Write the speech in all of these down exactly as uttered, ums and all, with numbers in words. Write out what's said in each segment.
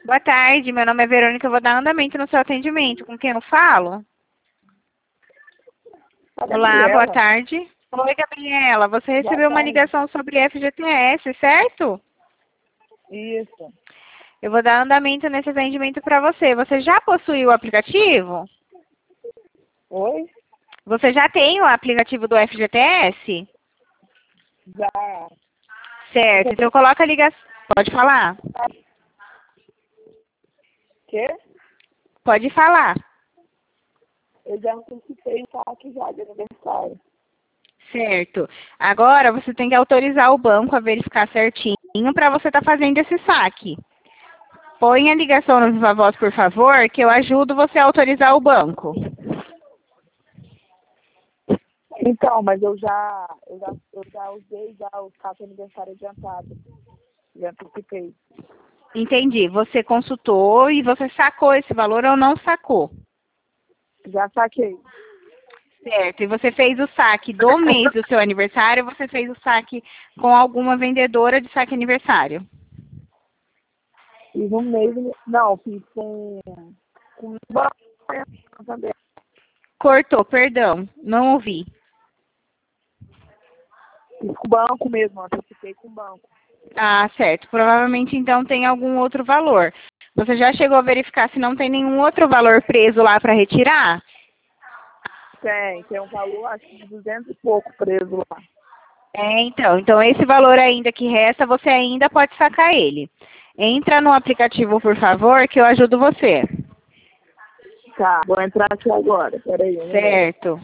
Boa tarde, meu nome é Verônica, eu vou dar andamento no seu atendimento. Com quem eu falo? A Olá, boa Gabriela. tarde. Oi, Gabriela, você Boa recebeu uma tarde. ligação sobre F G T S, certo? Isso. Eu vou dar andamento nesse atendimento para você. Você já possui o aplicativo? Oi? Você já tem o aplicativo do F G T S? Já. Certo, então coloca a ligação. Pode falar? Quê? Pode falar. Eu já antecipei o saque já de aniversário. Certo. Agora você tem que autorizar o banco a verificar certinho para você estar fazendo esse saque. Põe a ligação no Viva Voz, por favor, que eu ajudo você a autorizar o banco. Então, mas eu já, eu já, eu já usei já o saque de aniversário adiantado. Já antecipei. Entendi. Você consultou e você sacou esse valor ou não sacou? Já saquei. Certo. E você fez o saque do mês do seu aniversário ou você fez o saque com alguma vendedora de saque aniversário? Fiz um mês. Não, fiz com. com também. Cortou, perdão. Não ouvi. Fiz com o banco mesmo, antecipei com o banco. Ah, certo. Provavelmente então tem algum outro valor. Você já chegou a verificar se não tem nenhum outro valor preso lá para retirar? Tem, tem um valor, acho que de duzentos e pouco preso lá. É, então. Então esse valor ainda que resta, você ainda pode sacar ele. Entra no aplicativo, por favor, que eu ajudo você. Tá, vou entrar aqui agora. Peraí, um minuto. Certo.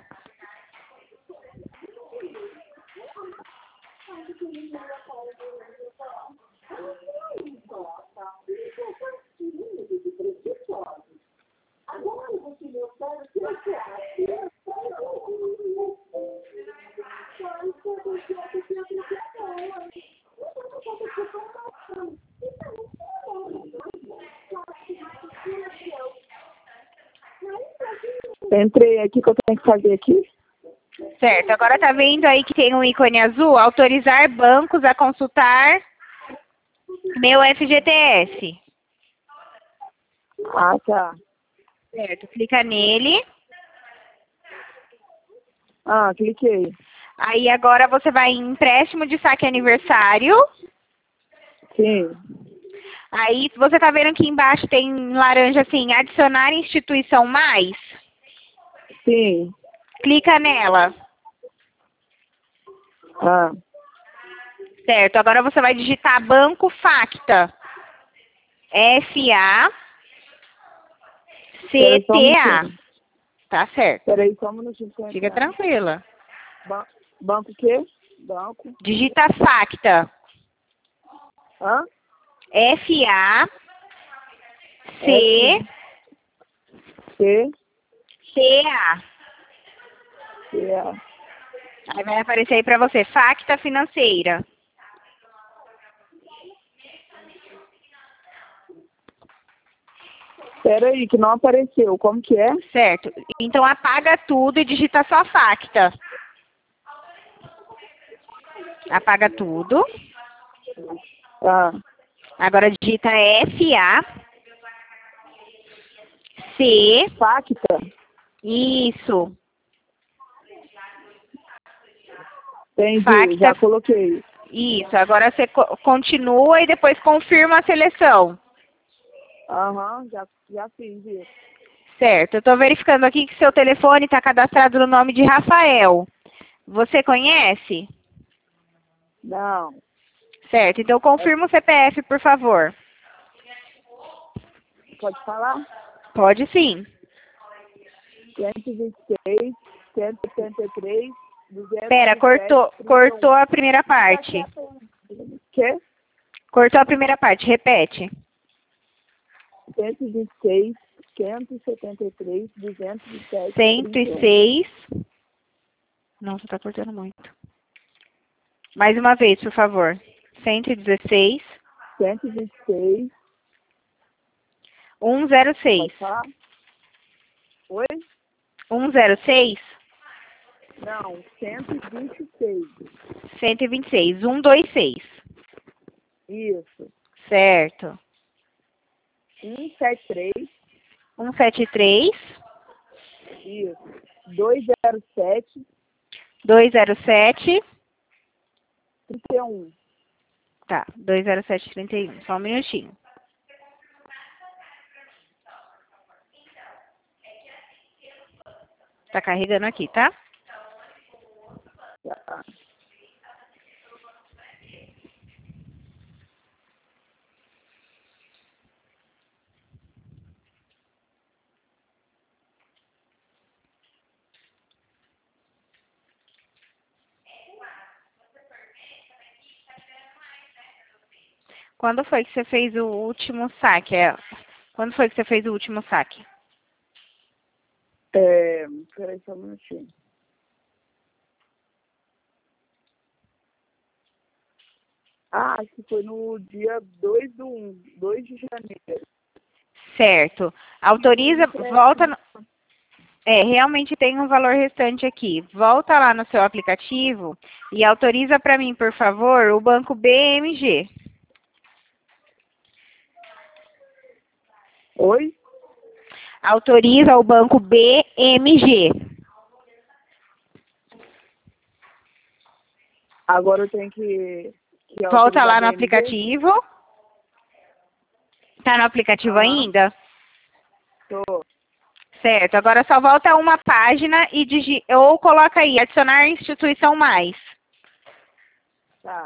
Entrei aqui, que eu tenho que fazer aqui? Certo. Agora tá vendo aí que tem um ícone azul? Autorizar bancos a consultar meu F G T S. Ah, tá. Certo. Clica nele. Ah, cliquei. Aí agora você vai em empréstimo de saque aniversário. Sim. Aí você tá vendo que embaixo tem laranja assim, adicionar instituição mais? Sim. Clica nela. Ah, Certo. Agora você vai digitar Banco Facta. F A C peraí só um T A. minutinho. Tá certo. Peraí só um minutinho pra eu Fica entrar. tranquila. Ba banco o quê? Banco. Digita Facta. Hã? F A C F, C, T A. C, A. Aí vai aparecer aí pra você, Facta Financeira. Peraí, que não apareceu. Como que é? Certo. Então apaga tudo e digita só Facta. Apaga tudo. Ah, Agora digita F A C. Facta. Isso. Entendi, Facta. já coloquei. Isso. Agora você co- continua e depois confirma a seleção. Aham, já, já fiz isso. Certo. Eu estou verificando aqui que seu telefone está cadastrado no nome de Rafael. Você conhece? Não. Certo. Então confirma o C P F, por favor. Pode falar? Pode sim. cento e vinte e seis, cento e setenta e três, duzentos e Pera, sete, cortou, trinta e cortou um. a primeira parte. Quê? Cortou a primeira parte. Repete. cento e vinte e seis, cento e setenta e três, duzentos e sete, Cento trinta e e um. seis. Nossa, tá cortando muito. Mais uma vez, por favor. Cento e dezesseis. cento e vinte e seis, Um zero seis. pode falar? Oi? Um zero seis. Não, cento e vinte e seis. Cento e vinte e seis. Um dois seis. Isso. Certo. um sete três. um sete três. Isso. dois zero sete. dois zero sete. trinta e um. Tá, dois zero sete trinta e um. Só um minutinho. Tá carregando aqui, tá? Tá. Quando foi que você fez o último saque? É, quando foi que você fez o último saque? É, peraí só um minutinho. Ah, acho que foi no dia dois do um, dois de janeiro. Certo. Autoriza, volta... No... É, realmente tem um valor restante aqui. Volta lá no seu aplicativo e autoriza para mim, por favor, o banco B M G. Oi? Autoriza o banco B M G. Agora eu tenho que... que Volta lá no autorizar B M G? aplicativo. Tá no aplicativo Aham. ainda? Tô. Certo. Agora só volta uma página e digi... ou coloca aí, adicionar instituição mais. Tá.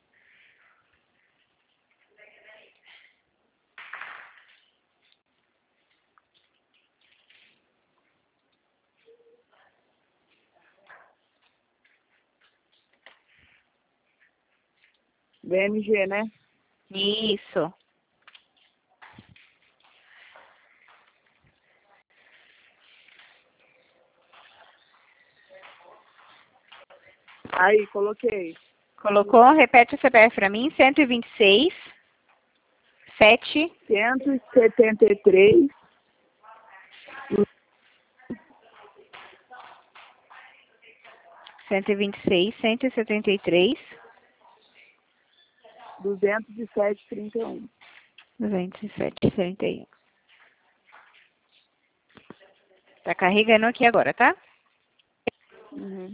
B M G, né? Isso. Aí, coloquei. Colocou? Repete o C P F para mim. cento e vinte e seis, sete, cento e setenta e três. cento e vinte e seis, cento e setenta e três, duzentos e sete, trinta e um. duzentos e sete, trinta e um. Tá carregando aqui agora, tá? Uhum.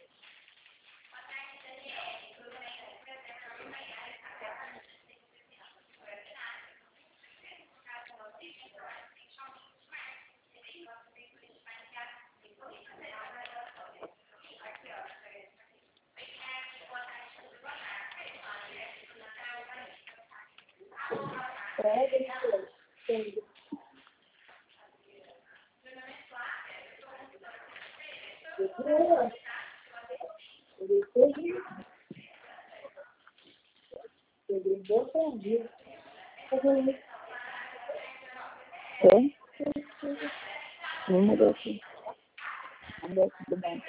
Tem? Vamos ver aqui. Vamos ver aqui do banco.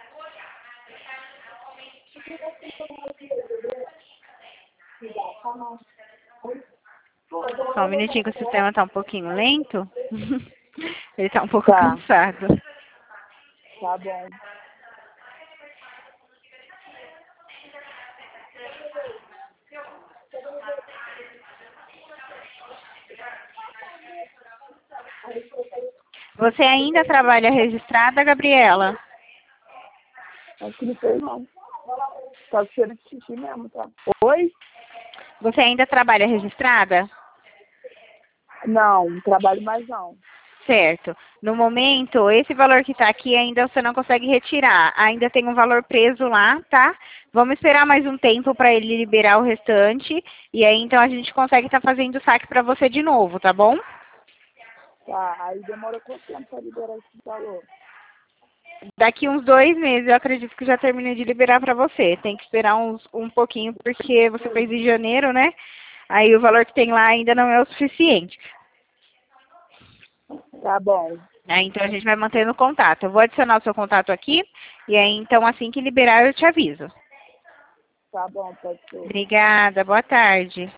Só um minutinho que o sistema tá um pouquinho lento. Ele tá um pouco Tá. cansado. Tá bom. Você ainda trabalha registrada, Gabriela? Acho que não fez, não. Tá cheiro de xixi mesmo, tá? Oi? Você ainda trabalha registrada? Não, não trabalho mais não. Certo. No momento, esse valor que está aqui ainda você não consegue retirar. Ainda tem um valor preso lá, tá? Vamos esperar mais um tempo para ele liberar o restante. E aí, então, a gente consegue estar fazendo o saque para você de novo, tá bom? Tá, aí demora quanto tempo pra liberar esse valor? Daqui uns dois meses, eu acredito que já terminei de liberar para você. Tem que esperar uns, um pouquinho, porque você fez em janeiro, né? Aí o valor que tem lá ainda não é o suficiente. Tá bom. Aí, então, a gente vai mantendo contato. Eu vou adicionar o seu contato aqui. E aí, então, assim que liberar, eu te aviso. Tá bom, pode ser. Obrigada. Boa tarde.